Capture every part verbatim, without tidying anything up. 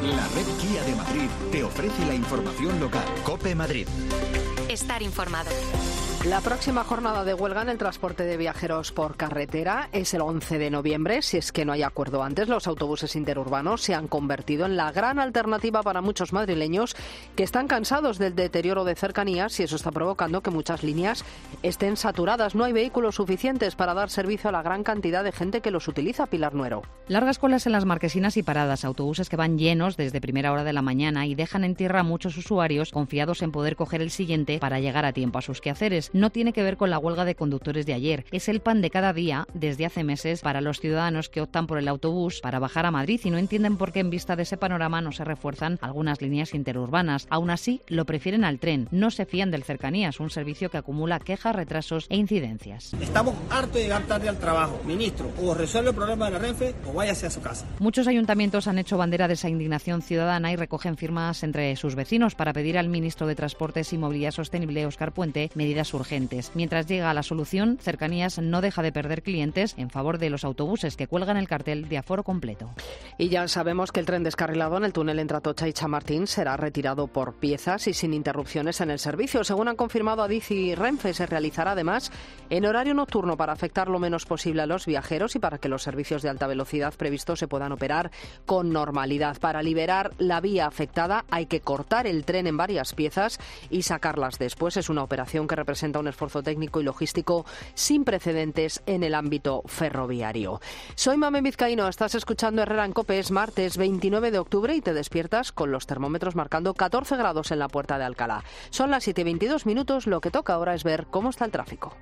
La red Kia de Madrid te ofrece la información local. COPE Madrid. Estar informado. La próxima jornada de huelga en el transporte de viajeros por carretera es el once de noviembre. Si es que no hay acuerdo antes, los autobuses interurbanos se han convertido en la gran alternativa para muchos madrileños que están cansados del deterioro de cercanías y eso está provocando que muchas líneas estén saturadas. No hay vehículos suficientes para dar servicio a la gran cantidad de gente que los utiliza. Pilar Nuero. Largas colas en las marquesinas y paradas, autobuses que van llenos desde primera hora de la mañana y dejan en tierra a muchos usuarios confiados en poder coger el siguiente para llegar a tiempo a sus quehaceres. No tiene que ver con la huelga de conductores de ayer. Es el pan de cada día, desde hace meses, para los ciudadanos que optan por el autobús para bajar a Madrid y no entienden por qué en vista de ese panorama no se refuerzan algunas líneas interurbanas. Aún así, lo prefieren al tren. No se fían del Cercanías, un servicio que acumula quejas, retrasos e incidencias. Estamos hartos de llegar tarde al trabajo. Ministro, o resuelve el problema de la Renfe o váyase a su casa. Muchos ayuntamientos han hecho bandera de esa indignación ciudadana y recogen firmas entre sus vecinos para pedir al ministro de Transportes y Movilidad Sostenible, Óscar Puente, medidas urgentes. Mientras llega la solución, Cercanías no deja de perder clientes en favor de los autobuses que cuelgan el cartel de aforo completo. Y ya sabemos que el tren descarrilado en el túnel entre Atocha y Chamartín será retirado por piezas y sin interrupciones en el servicio. Según han confirmado Adif y Renfe, se realizará además en horario nocturno para afectar lo menos posible a los viajeros y para que los servicios de alta velocidad previstos se puedan operar con normalidad. Para liberar la vía afectada hay que cortar el tren en varias piezas y sacarlas después. Es una operación que representa un esfuerzo técnico y logístico sin precedentes en el ámbito ferroviario. Soy Mamen Vizcaíno, estás escuchando Herrera en COPE. Es martes veintinueve de octubre y te despiertas con los termómetros marcando catorce grados en la Puerta de Alcalá. Son las siete y veintidós minutos, lo que toca ahora es ver cómo está el tráfico.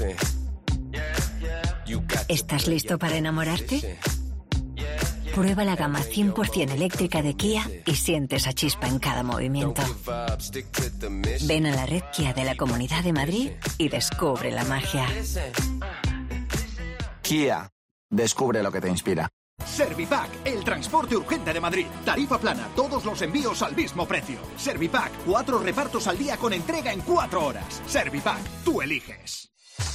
¿Estás listo para enamorarte? Prueba la gama cien por ciento eléctrica de Kia y siente esa chispa en cada movimiento. Ven a la red Kia de la Comunidad de Madrid y descubre la magia. Kia, descubre lo que te inspira. Servipack, el transporte urgente de Madrid. Tarifa plana, todos los envíos al mismo precio. Servipack, cuatro repartos al día con entrega en cuatro horas. Servipack, tú eliges.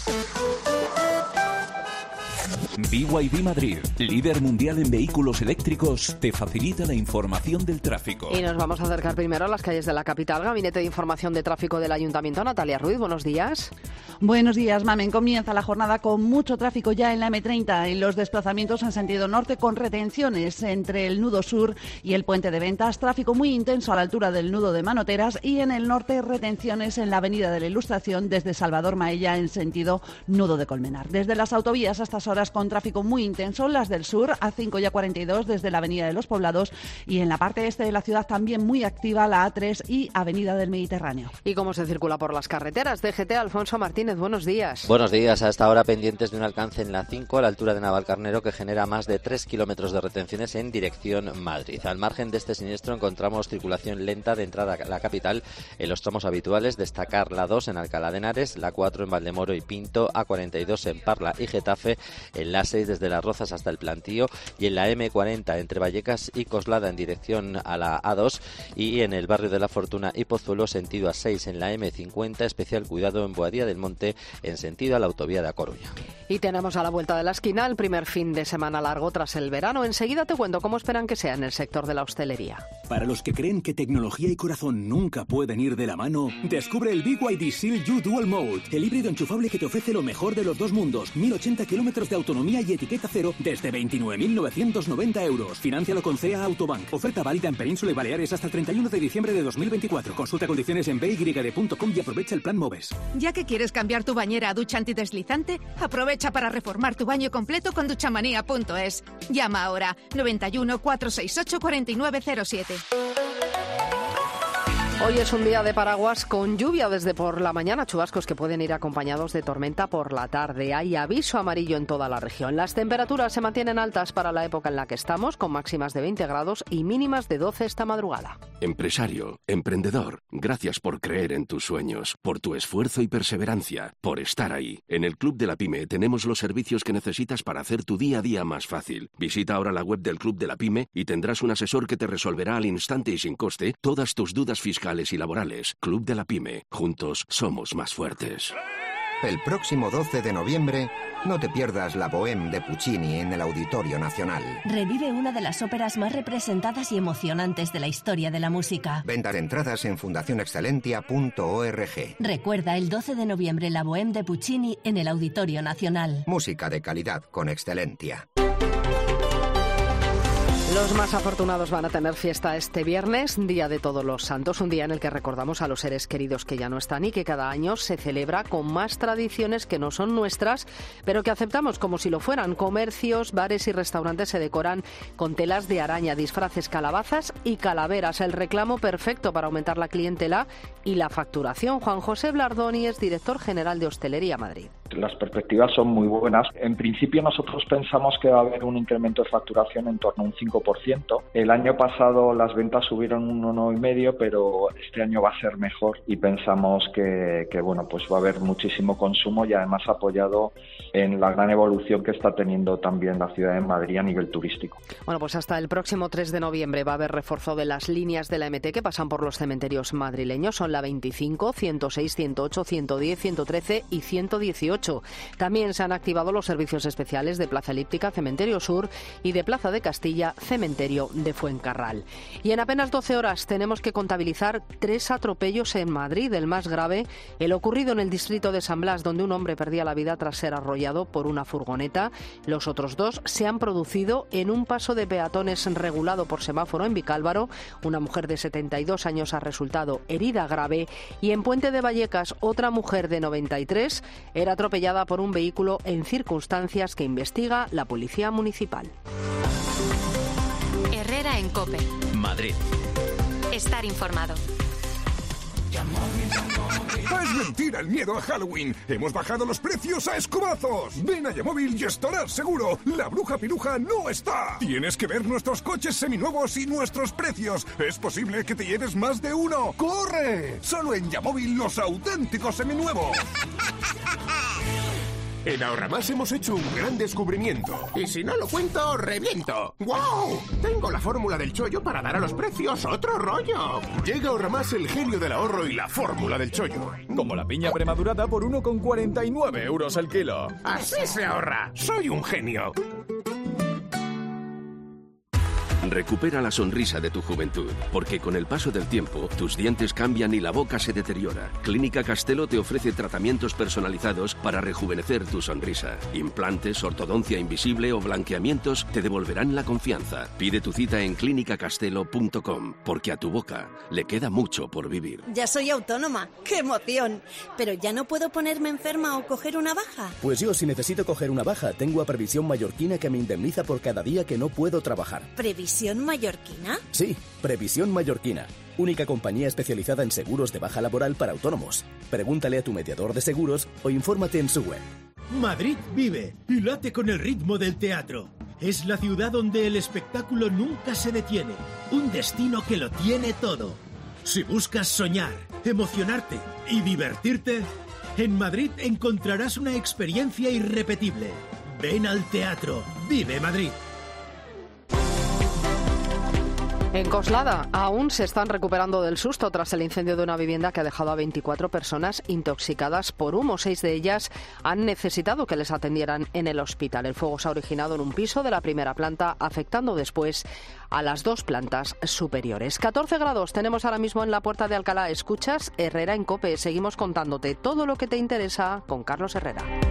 B Y D Madrid, líder mundial en vehículos eléctricos, te facilita la información del tráfico. Y nos vamos a acercar primero a las calles de la capital. Gabinete de Información de Tráfico del Ayuntamiento, Natalia Ruiz, buenos días. Buenos días, Mamen. Comienza la jornada con mucho tráfico ya en la eme treinta, en los desplazamientos en sentido norte con retenciones entre el nudo sur y el puente de Ventas, tráfico muy intenso a la altura del nudo de Manoteras y en el norte retenciones en la avenida de la Ilustración desde Salvador Maella en sentido nudo de Colmenar. Desde las autovías a estas horas con tráfico muy intenso, las del sur, A cinco y A cuarenta y dos desde la avenida de los Poblados y en la parte este de la ciudad también muy activa la A tres y avenida del Mediterráneo. ¿Y cómo se circula por las carreteras? D G T, Alfonso Martínez, buenos días. Buenos días, a esta hora pendientes de un alcance en la cinco a la altura de Navalcarnero que genera más de tres kilómetros de retenciones en dirección Madrid. Al margen de este siniestro encontramos circulación lenta de entrada a la capital en los tramos habituales, destacar la dos en Alcalá de Henares, la cuatro en Valdemoro y Pinto, A cuarenta y dos en Parla y Getafe, en la seis desde Las Rozas hasta el Plantío y en la eme cuarenta entre Vallecas y Coslada en dirección a la A dos y en el barrio de La Fortuna y Pozuelo sentido A seis en la eme cincuenta, especial cuidado en Boadilla del Monte en sentido a la autovía de A Coruña. Y tenemos a la vuelta de la esquina el primer fin de semana largo tras el verano. Enseguida te cuento cómo esperan que sea en el sector de la hostelería. Para los que creen que tecnología y corazón nunca pueden ir de la mano, descubre el B Y D Seal U Dual Mode, el híbrido enchufable que te ofrece lo mejor de los dos mundos, mil ochenta kilómetros de autonomía y etiqueta cero desde veintinueve mil novecientos noventa euros. Financialo con C E A Autobank. Oferta válida en Península y Baleares hasta el treinta y uno de diciembre de dos mil veinticuatro. Consulta condiciones en b y d punto com y aprovecha el plan MOVES. Ya que quieres cambiar tu bañera a ducha antideslizante, aprovecha para reformar tu baño completo con duchamanía punto es. Llama ahora noventa y uno, cuatrocientos sesenta y ocho, cuarenta y nueve cero siete. Hoy es un día de paraguas con lluvia desde por la mañana, chubascos que pueden ir acompañados de tormenta por la tarde. Hay aviso amarillo en toda la región. Las temperaturas se mantienen altas para la época en la que estamos, con máximas de veinte grados y mínimas de doce esta madrugada. Empresario, emprendedor, gracias por creer en tus sueños, por tu esfuerzo y perseverancia, por estar ahí. En el Club de la Pyme tenemos los servicios que necesitas para hacer tu día a día más fácil. Visita ahora la web del Club de la Pyme y tendrás un asesor que te resolverá al instante y sin coste todas tus dudas fiscales y laborales. Club de la Pyme. Juntos somos más fuertes. El próximo doce de noviembre, no te pierdas la Bohème de Puccini en el Auditorio Nacional. Revive una de las óperas más representadas y emocionantes de la historia de la música. Venta de entradas en fundación excelentia punto org. Recuerda el doce de noviembre la Bohème de Puccini en el Auditorio Nacional. Música de calidad con Excelentia. Los más afortunados van a tener fiesta este viernes, Día de Todos los Santos, un día en el que recordamos a los seres queridos que ya no están y que cada año se celebra con más tradiciones que no son nuestras, pero que aceptamos como si lo fueran. Comercios, bares y restaurantes se decoran con telas de araña, disfraces, calabazas y calaveras. El reclamo perfecto para aumentar la clientela y la facturación. Juan José Blardoni es director general de Hostelería Madrid. Las perspectivas son muy buenas. En principio nosotros pensamos que va a haber un incremento de facturación en torno a un cinco por ciento. El año pasado las ventas subieron un uno coma cinco por ciento, pero este año va a ser mejor y pensamos que, que bueno, pues va a haber muchísimo consumo y además apoyado en la gran evolución que está teniendo también la ciudad de Madrid a nivel turístico. Bueno, pues hasta el próximo tres de noviembre va a haber refuerzo de las líneas de la M T que pasan por los cementerios madrileños. Son la veinticinco, ciento seis, ciento ocho, ciento diez, ciento trece y ciento dieciocho. También se han activado los servicios especiales de Plaza Elíptica, Cementerio Sur, y de Plaza de Castilla, Cementerio de Fuencarral. Y en apenas doce horas tenemos que contabilizar tres atropellos en Madrid. El más grave, el ocurrido en el distrito de San Blas, donde un hombre perdía la vida tras ser arrollado por una furgoneta. Los otros dos se han producido en un paso de peatones regulado por semáforo en Vicálvaro. Una mujer de setenta y dos años ha resultado herida grave. Y en Puente de Vallecas, otra mujer de noventa y tres era atropellada por un vehículo en circunstancias que investiga la Policía Municipal. Herrera en COPE. Madrid. Estar informado. Es mentira el miedo a Halloween. Hemos bajado los precios a escobazos. Ven a Yamóvil y estarás seguro. La bruja piruja no está. Tienes que ver nuestros coches seminuevos y nuestros precios. Es posible que te lleves más de uno. ¡Corre! Solo en Yamóvil los auténticos seminuevos. En Ahorramás hemos hecho un gran descubrimiento. Y si no lo cuento, reviento. ¡Wow! Tengo la fórmula del chollo para dar a los precios otro rollo. Llega a Ahorramás el genio del ahorro y la fórmula del chollo. Como la piña premadurada por uno con cuarenta y nueve euros el kilo. Así se ahorra. Soy un genio. Recupera la sonrisa de tu juventud, porque con el paso del tiempo, tus dientes cambian y la boca se deteriora. Clínica Castelo te ofrece tratamientos personalizados para rejuvenecer tu sonrisa. Implantes, ortodoncia invisible o blanqueamientos te devolverán la confianza. Pide tu cita en clínica castelo punto com, porque a tu boca le queda mucho por vivir. Ya soy autónoma. ¡Qué emoción! Pero ya no puedo ponerme enferma o coger una baja. Pues yo, si necesito coger una baja, tengo a Previsión Mallorquina que me indemniza por cada día que no puedo trabajar. ¿Previsión Mallorquina? Sí, Previsión Mallorquina. Única compañía especializada en seguros de baja laboral para autónomos. Pregúntale a tu mediador de seguros o infórmate en su web. Madrid vive y late con el ritmo del teatro. Es la ciudad donde el espectáculo nunca se detiene. Un destino que lo tiene todo. Si buscas soñar, emocionarte y divertirte, en Madrid encontrarás una experiencia irrepetible. Ven al teatro. Vive Madrid. En Coslada aún se están recuperando del susto tras el incendio de una vivienda que ha dejado a veinticuatro personas intoxicadas por humo. Seis de ellas han necesitado que les atendieran en el hospital. El fuego se ha originado en un piso de la primera planta, afectando después a las dos plantas superiores. catorce grados tenemos ahora mismo en la Puerta de Alcalá. Escuchas Herrera en COPE. Seguimos contándote todo lo que te interesa con Carlos Herrera.